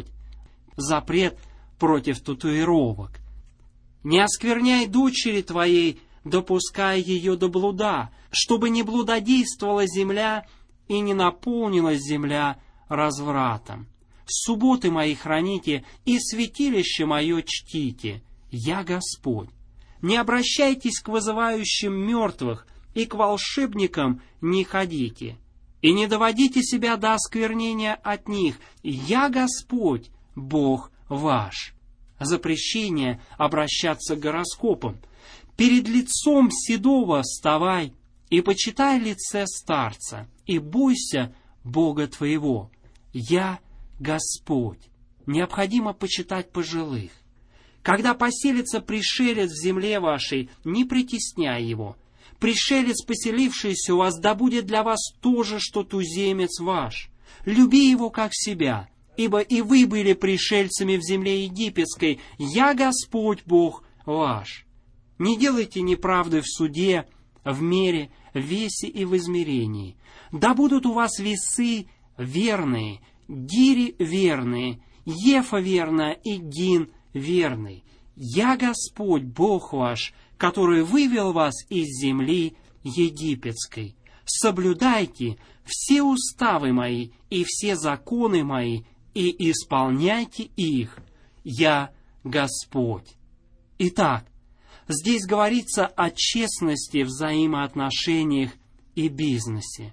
Запрет против татуировок. Не оскверняй дочери твоей, допуская ее до блуда, чтобы не блудодействовала земля и не наполнилась земля развратом. Субботы мои храните и святилище мое чтите. Я Господь. Не обращайтесь к вызывающим мертвых, и к волшебникам не ходите, и не доводите себя до осквернения от них. Я Господь, Бог ваш. Запрещение обращаться к гороскопам. Перед лицом седого вставай, и почитай лице старца, и бойся Бога твоего. Я Господь. Необходимо почитать пожилых. Когда поселится пришелец в земле вашей, не притесняй его. Пришелец, поселившийся у вас, да будет для вас то же, что туземец ваш. Люби его, как себя, ибо и вы были пришельцами в земле египетской. Я Господь Бог ваш. Не делайте неправды в суде, в мере, в весе и в измерении. Да будут у вас весы верные, гири верные, ефа верная и гин верный. Я Господь, Бог ваш, который вывел вас из земли египетской. Соблюдайте все уставы мои и все законы мои, и исполняйте их. Я Господь. Итак, здесь говорится о честности в взаимоотношениях и бизнесе.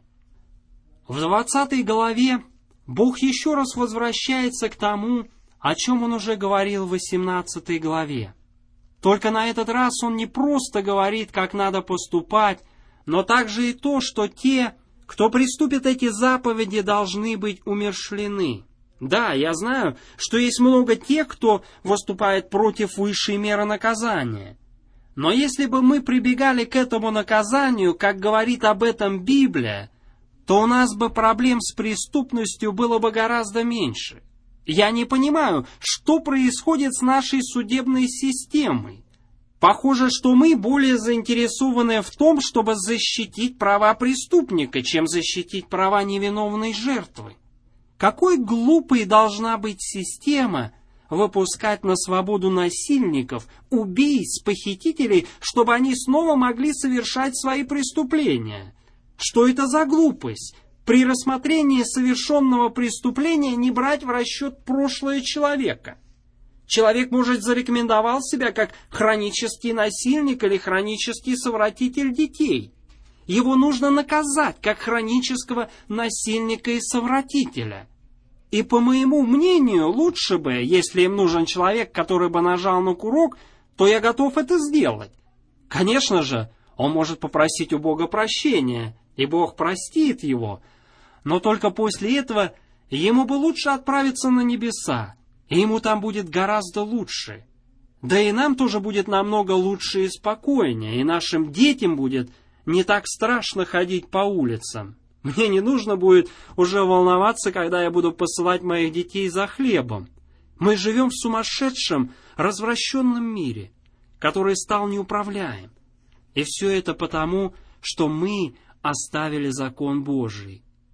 В 20 главе Бог еще раз возвращается к тому, о чем Он уже говорил в 18 главе. Только на этот раз Он не просто говорит, как надо поступать, но также и то, что те, кто приступит эти заповеди, должны быть умерщвлены. Да, я знаю, что есть много тех, кто выступает против высшей меры наказания. Но если бы мы прибегали к этому наказанию, как говорит об этом Библия, то у нас бы проблем с преступностью было бы гораздо меньше. Я не понимаю, что происходит с нашей судебной системой. Похоже, что мы более заинтересованы в том, чтобы защитить права преступника, чем защитить права невиновной жертвы. Какой глупой должна быть система выпускать на свободу насильников, убийц, похитителей, чтобы они снова могли совершать свои преступления? Что это за глупость? При рассмотрении совершенного преступления не брать в расчет прошлое человека. Человек, может, зарекомендовал себя как хронический насильник или хронический совратитель детей. Его нужно наказать как хронического насильника и совратителя. И, по моему мнению, лучше бы, если им нужен человек, который бы нажал на курок, то я готов это сделать. Конечно же, он может попросить у Бога прощения, и Бог простит его, но только после этого ему бы лучше отправиться на небеса, и ему там будет гораздо лучше. Да и нам тоже будет намного лучше и спокойнее, и нашим детям будет не так страшно ходить по улицам. Мне не нужно будет уже волноваться, когда я буду посылать моих детей за хлебом. Мы живем в сумасшедшем, развращенном мире, который стал неуправляем. И все это потому, что мы оставили закон Божий.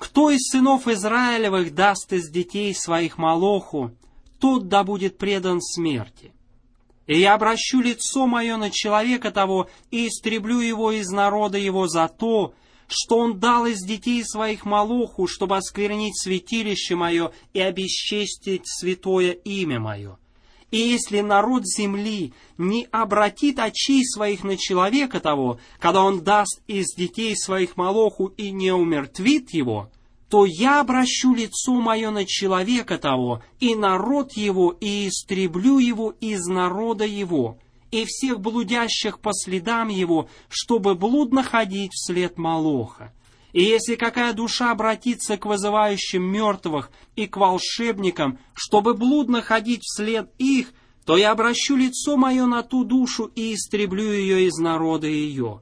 Кто из сынов Израилевых даст из детей своих Молоху, тот да будет предан смерти. И я обращу лицо мое на человека того и истреблю его из народа его за то, что он дал из детей своих Молоху, чтобы осквернить святилище мое и обесчестить святое имя мое. И если народ земли не обратит очей своих на человека того, когда он даст из детей своих Молоху и не умертвит его, то я обращу лицо мое на человека того, и народ его, и истреблю его из народа его, и всех блудящих по следам его, чтобы блудно ходить вслед Молоха. И если какая душа обратится к вызывающим мертвых и к волшебникам, чтобы блудно ходить вслед их, то я обращу лицо мое на ту душу и истреблю ее из народа ее.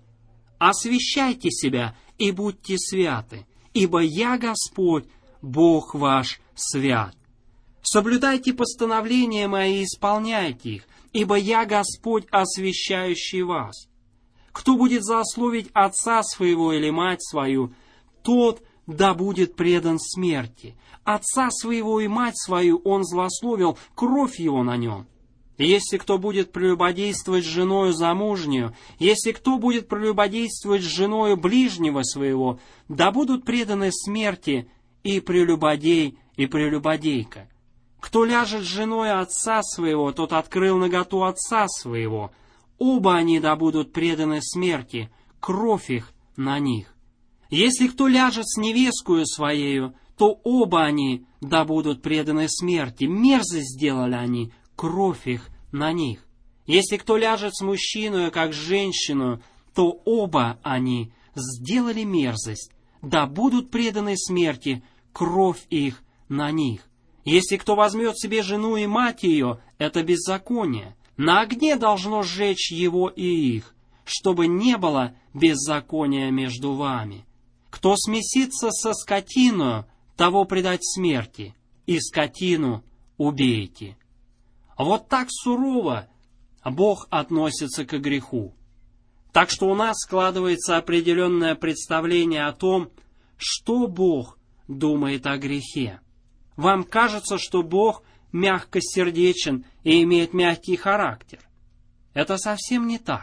Освящайте себя и будьте святы, ибо я Господь, Бог ваш, свят. Соблюдайте постановления мои и исполняйте их, ибо я Господь, освящающий вас. Кто будет злословить отца своего или мать свою, тот да будет предан смерти. Отца своего и мать свою он злословил, кровь его на нем. Если кто будет прелюбодействовать с женою замужнюю, если кто будет прелюбодействовать с женою ближнего своего, да будут преданы смерти и прелюбодей, и прелюбодейка. Кто ляжет с женой отца своего, тот открыл наготу отца своего. Оба они да будут преданы смерти, кровь их на них. Если кто ляжет с невесткою своею, то оба они да будут преданы смерти. Мерзость сделали они, кровь их на них. Если кто ляжет с мужчиной, как с женщиной, то оба они сделали мерзость, да будут преданы смерти, кровь их на них. Если кто возьмет себе жену и мать ее, это беззаконие. На огне должно сжечь его и их, чтобы не было беззакония между вами. Кто смесится со скотиною, того предать смерти, и скотину убейте. Вот так сурово Бог относится к греху. Так что у нас складывается определенное представление о том, что Бог думает о грехе. Вам кажется, что Бог мягкосердечен и имеет мягкий характер. Это совсем не так.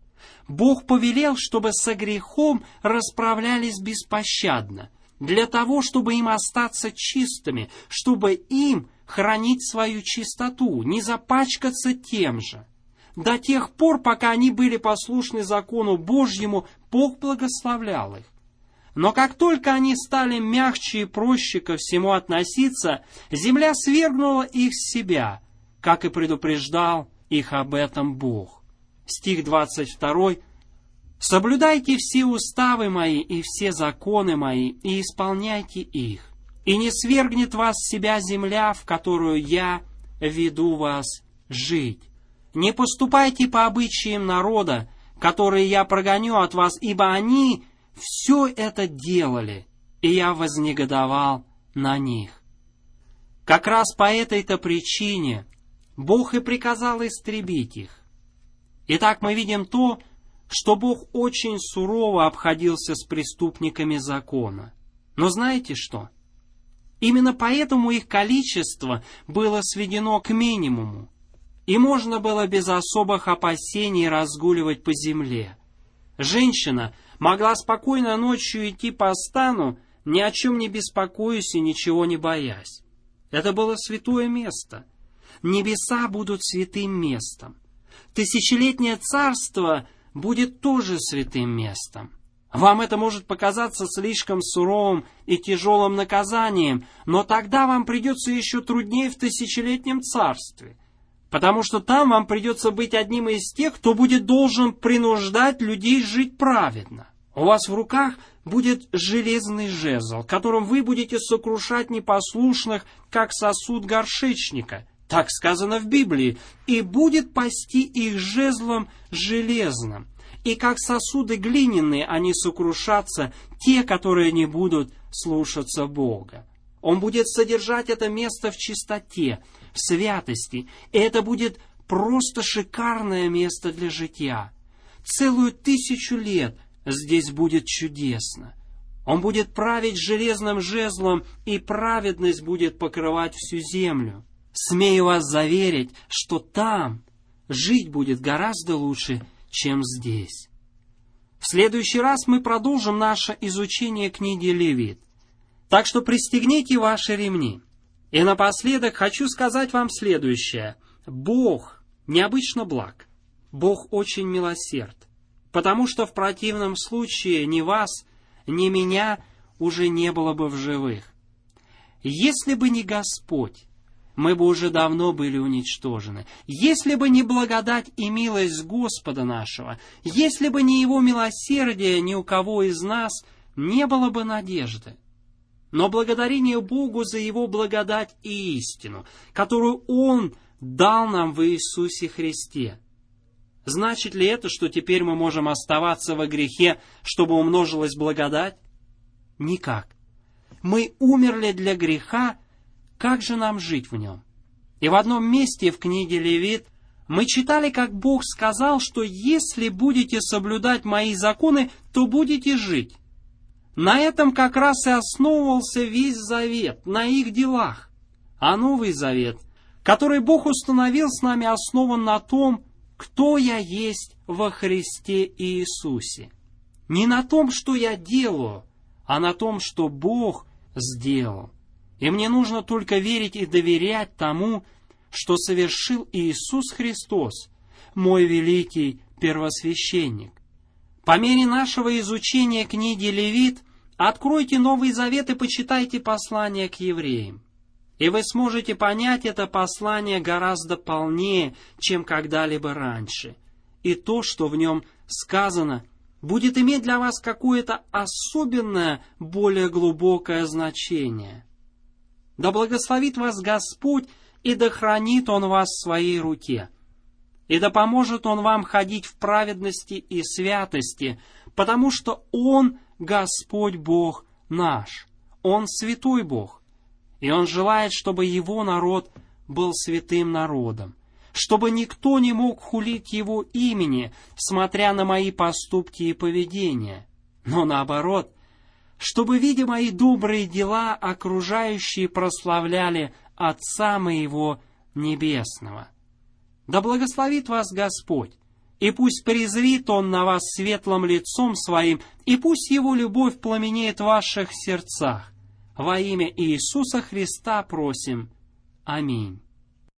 Бог повелел, чтобы со грехом расправлялись беспощадно, для того, чтобы им остаться чистыми, чтобы им хранить свою чистоту, не запачкаться тем же. До тех пор, пока они были послушны закону Божьему, Бог благословлял их. Но как только они стали мягче и проще ко всему относиться, земля свергнула их с себя, как и предупреждал их об этом Бог. Стих 22. «Соблюдайте все уставы мои и все законы мои, и исполняйте их. И не свергнет вас с себя земля, в которую я веду вас жить. Не поступайте по обычаям народа, которые я прогоню от вас, ибо они все это делали, и я вознегодовал на них». Как раз по этой-то причине Бог и приказал истребить их. Итак, мы видим то, что Бог очень сурово обходился с преступниками закона. Но знаете что? Именно поэтому их количество было сведено к минимуму, и можно было без особых опасений разгуливать по земле. Женщина могла спокойно ночью идти по стану, ни о чем не беспокоясь и ничего не боясь. Это было святое место. Небеса будут святым местом. Тысячелетнее царство будет тоже святым местом. Вам это может показаться слишком суровым и тяжелым наказанием, но тогда вам придется еще труднее в тысячелетнем царстве, потому что там вам придется быть одним из тех, кто будет должен принуждать людей жить праведно. У вас в руках будет железный жезл, которым вы будете сокрушать непослушных, как сосуд горшечника. Так сказано в Библии. И будет пасти их жезлом железным. И как сосуды глиняные они сокрушатся, те, которые не будут слушаться Бога. Он будет содержать это место в чистоте, в святости. И это будет просто шикарное место для житья. Целую 1000 лет здесь будет чудесно. Он будет править железным жезлом, и праведность будет покрывать всю землю. Смею вас заверить, что там жить будет гораздо лучше, чем здесь. В следующий раз мы продолжим наше изучение книги Левит. Так что пристегните ваши ремни. И напоследок хочу сказать вам следующее. Бог необычно благ. Бог очень милосерд. Потому что в противном случае ни вас, ни меня уже не было бы в живых. Если бы не Господь, мы бы уже давно были уничтожены. Если бы не благодать и милость Господа нашего, если бы не Его милосердие, ни у кого из нас не было бы надежды. Но благодарение Богу за Его благодать и истину, которую Он дал нам в Иисусе Христе. Значит ли это, что теперь мы можем оставаться во грехе, чтобы умножилась благодать? Никак. Мы умерли для греха, как же нам жить в нем? И в одном месте в книге Левит мы читали, как Бог сказал, что если будете соблюдать мои законы, то будете жить. На этом как раз и основывался весь завет, на их делах. А Новый Завет, который Бог установил с нами, основан на том, кто я есть во Христе Иисусе. Не на том, что я делаю, а на том, что Бог сделал. И мне нужно только верить и доверять тому, что совершил Иисус Христос, мой великий первосвященник. По мере нашего изучения книги Левит, откройте Новый Завет и почитайте послание к евреям. И вы сможете понять это послание гораздо полнее, чем когда-либо раньше. И то, что в нем сказано, будет иметь для вас какое-то особенное, более глубокое значение. Да благословит вас Господь, и да хранит Он вас в Своей руке. И да поможет Он вам ходить в праведности и святости, потому что Он Господь Бог наш. Он святой Бог. И Он желает, чтобы Его народ был святым народом, чтобы никто не мог хулить Его имени, смотря на мои поступки и поведение, но наоборот, чтобы, видя мои добрые дела, окружающие прославляли Отца моего Небесного. Да благословит вас Господь, и пусть презрит Он на вас светлым лицом Своим, и пусть Его любовь пламенеет в ваших сердцах. Во имя Иисуса Христа просим. Аминь.